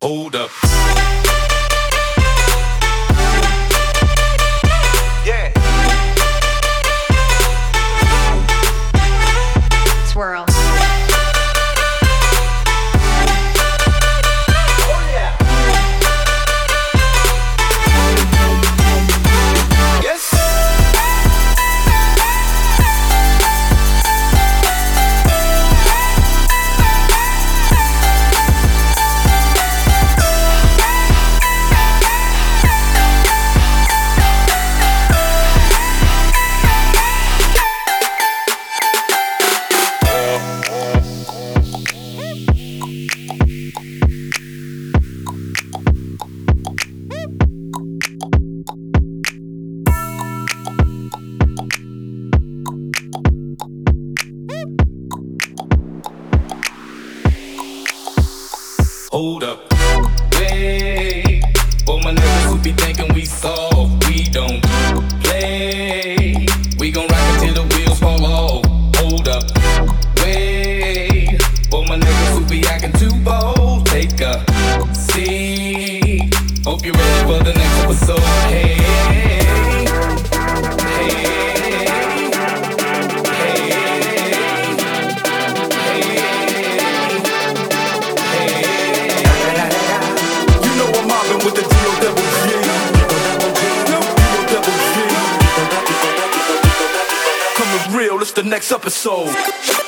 Hold up. Yeah. Swirl. Oh yeah. Yes. Hold up. Wait. For my niggas who be thinking we soft, we don't play. We gon' rock until the wheels fall off. Hold up. Wait. For my niggas who be acting too bold, take a seat. Hope you're ready for the next episode. Hey. With the D-O-double-G. D-O-double-G. Coming real, it's the next episode.